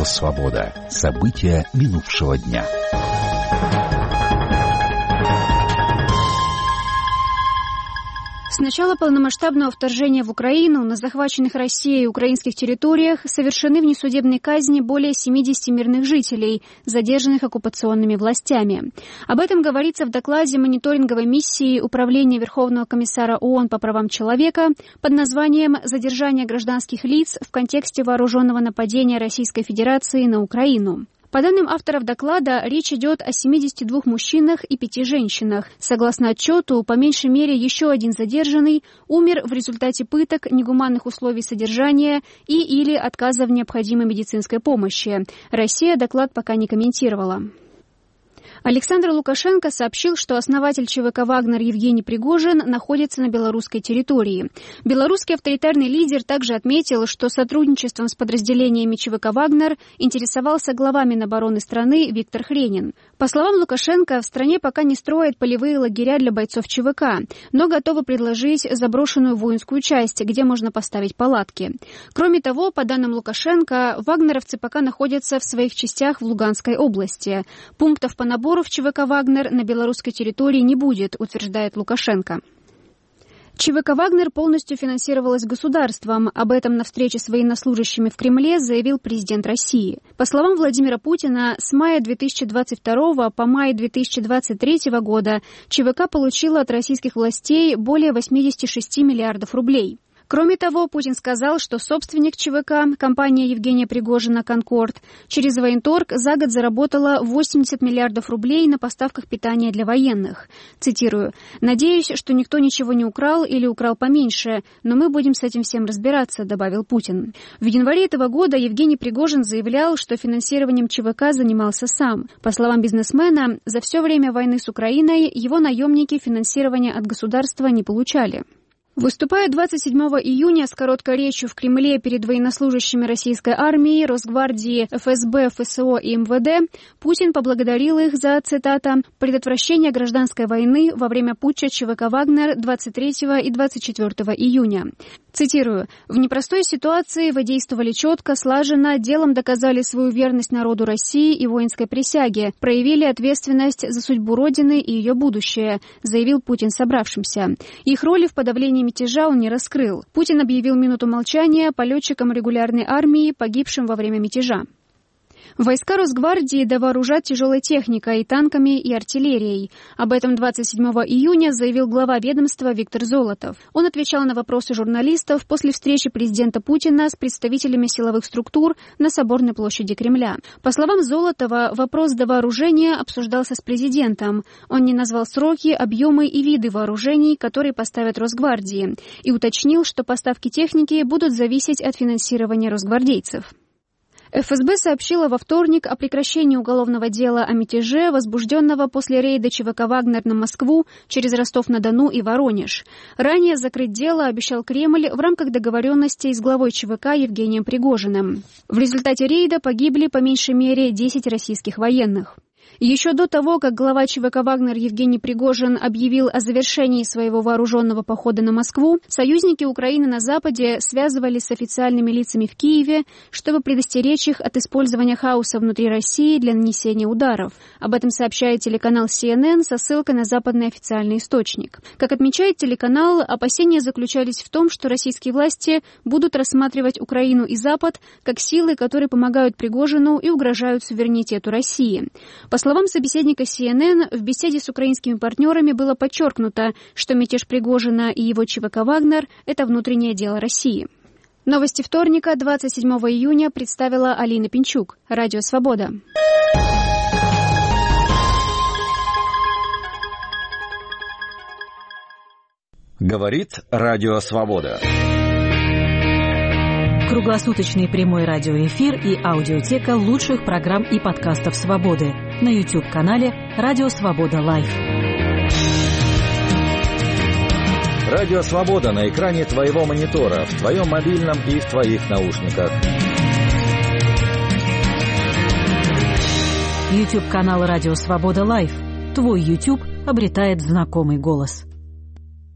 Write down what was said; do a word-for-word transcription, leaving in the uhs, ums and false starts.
«Свобода». События минувшего дня. С начала полномасштабного вторжения в Украину на захваченных Россией и украинских территориях совершены внесудебные казни более семидесяти мирных жителей, задержанных оккупационными властями. Об этом говорится в докладе мониторинговой миссии Управления Верховного комиссара ООН по правам человека под названием «Задержание гражданских лиц в контексте вооруженного нападения Российской Федерации на Украину». По данным авторов доклада, речь идет о семидесяти двух мужчинах и пяти женщинах. Согласно отчету, по меньшей мере еще один задержанный умер в результате пыток, негуманных условий содержания и или отказа в необходимой медицинской помощи. Россия доклад пока не комментировала. Александр Лукашенко сообщил, что основатель ЧВК «Вагнер» Евгений Пригожин находится на белорусской территории. Белорусский авторитарный лидер также отметил, что сотрудничеством с подразделениями ЧВК «Вагнер» интересовался глава Минобороны страны Виктор Хренин. По словам Лукашенко, в стране пока не строят полевые лагеря для бойцов ЧВК, но готовы предложить заброшенную воинскую часть, где можно поставить палатки. Кроме того, по данным Лукашенко, вагнеровцы пока находятся в своих частях в Луганской области. Пунктов по набору в ЧВК «Вагнер» на белорусской территории не будет, утверждает Лукашенко. ЧВК «Вагнер» полностью финансировалась государством. Об этом на встрече с военнослужащими в Кремле заявил президент России. По словам Владимира Путина, с мая две тысячи двадцать второго по май две тысячи двадцать третьего года ЧВК получила от российских властей более восьмидесяти шести миллиардов рублей. Кроме того, Путин сказал, что собственник ЧВК, компания Евгения Пригожина «Конкорд», через военторг за год заработала восемьдесят миллиардов рублей на поставках питания для военных. Цитирую: «Надеюсь, что никто ничего не украл или украл поменьше, но мы будем с этим всем разбираться», — добавил Путин. В январе этого года Евгений Пригожин заявлял, что финансированием ЧВК занимался сам. По словам бизнесмена, за все время войны с Украиной его наемники финансирования от государства не получали. Выступая двадцать седьмого июня с короткой речью в Кремле перед военнослужащими российской армии, Росгвардии, эф эс бэ, эф эс о и эм вэ дэ, Путин поблагодарил их за, цитата, «предотвращение гражданской войны во время путча ЧВК «Вагнер» двадцать третьего и двадцать четвёртого июня». Цитирую: «В непростой ситуации вы действовали четко, слаженно, делом доказали свою верность народу России и воинской присяге, проявили ответственность за судьбу Родины и ее будущее», заявил Путин собравшимся. Их роли в подавлении мятежа он не раскрыл. Путин объявил минуту молчания по летчикам регулярной армии, погибшим во время мятежа. Войска Росгвардии довооружат тяжелой техникой, танками и артиллерией. Об этом двадцать седьмого июня заявил глава ведомства Виктор Золотов. Он отвечал на вопросы журналистов после встречи президента Путина с представителями силовых структур на Соборной площади Кремля. По словам Золотова, вопрос довооружения обсуждался с президентом. Он не назвал сроки, объемы и виды вооружений, которые поставят Росгвардии, и уточнил, что поставки техники будут зависеть от финансирования росгвардейцев. эф эс бэ сообщила во вторник о прекращении уголовного дела о мятеже, возбужденного после рейда ЧВК «Вагнер» на Москву через Ростов-на-Дону и Воронеж. Ранее закрыть дело обещал Кремль в рамках договоренностей с главой ЧВК Евгением Пригожиным. В результате рейда погибли по меньшей мере десять российских военных. Еще до того, как глава ЧВК «Вагнер» Евгений Пригожин объявил о завершении своего вооруженного похода на Москву, союзники Украины на Западе связывались с официальными лицами в Киеве, чтобы предостеречь их от использования хаоса внутри России для нанесения ударов. Об этом сообщает телеканал си эн эн со ссылкой на западный официальный источник. Как отмечает телеканал, опасения заключались в том, что российские власти будут рассматривать Украину и Запад как силы, которые помогают Пригожину и угрожают суверенитету России. По словам собеседника си эн эн, в беседе с украинскими партнерами было подчеркнуто, что мятеж Пригожина и его ЧВК «Вагнер» — это внутреннее дело России. Новости вторника, двадцать седьмого июня, представила Алина Пинчук. Радио «Свобода». Говорит Радио «Свобода». Круглосуточный прямой радиоэфир и аудиотека лучших программ и подкастов «Свободы» на YouTube-канале «Радио Свобода Лайв». Радио «Свобода» на экране твоего монитора, в твоем мобильном и в твоих наушниках. YouTube-канал «Радио Свобода Лайв». Твой YouTube обретает знакомый голос.